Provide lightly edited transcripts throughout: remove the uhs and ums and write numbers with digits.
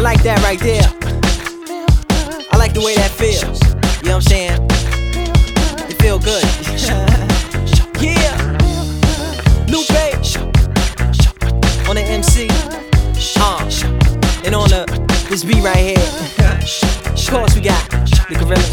like that right there. I like the way that feels. You know what I'm saying? It feel good. Yeah. Lupe on the MC. And on this beat right here. Of course we got the Gorillas.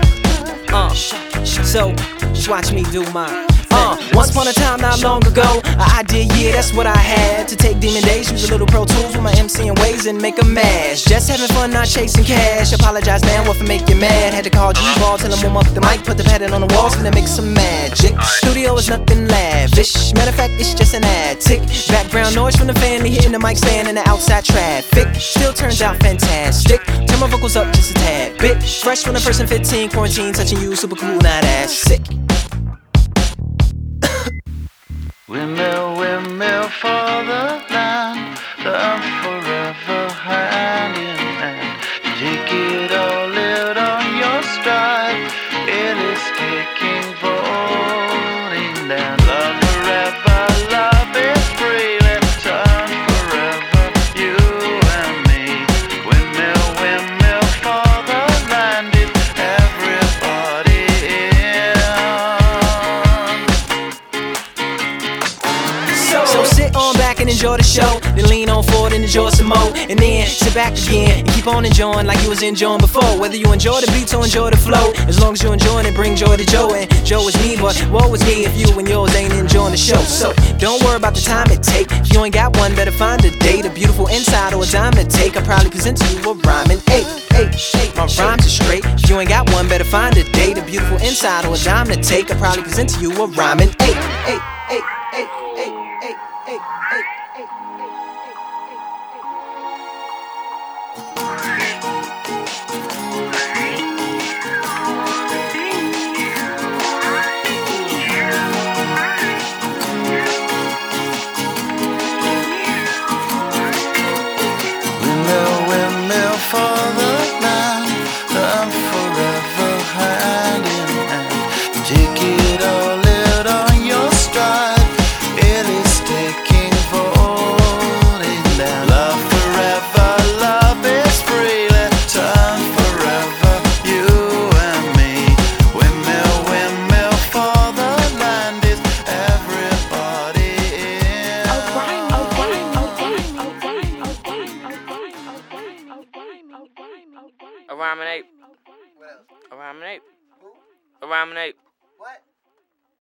So just watch me do mine. Once upon a time, not long ago, an idea, yeah, that's what I had. To take demon days, use a little Pro Tools with my MCing ways and make a mash. Just having fun, not chasing cash. Apologize now if I make you mad. Had to call G-Ball, tell him warm up the mic, put the pattern on the walls, finna make some magic. Studio is nothing lavish, matter of fact, it's just an attic. Background noise from the fan, hitting the mic stand in the outside traffic. Still turns out fantastic. Turn my vocals up just a tad bit. Fresh from the first and 15, quarantine touching you, super cool, not as sick. Windmill, windmill for the land, love forever hand in hand. Take it all, live on your stride. It is taking, falling down. Love forever, love is free. Let's turn forever, you and me. Windmill, windmill for the land, is everybody in. So sit on back and enjoy the show, then lean on forward and enjoy some more, and then sit back again and keep on enjoying like you was enjoying before. Whether you enjoy the beats or enjoy the flow, as long as you're enjoying it, bring joy to Joe. And Joe is me, but woe is me if you and yours ain't enjoying the show. So don't worry about the time it take. If you ain't got one, better find a date, a beautiful inside or a dime to take. I'll probably present to you a rhyming eight. My rhymes are straight. If you ain't got one, better find a date, a beautiful inside or a dime to take. I'll probably present to you a rhyming eight. Windmill for the land, love forever hand in hand. Take it all, live on your stride. It is taking, falling down. Love forever, love is free. Let's turn forever, you and me. Windmill, windmill for the land, is everybody in. A rhyme and ape. A rhyme and ape.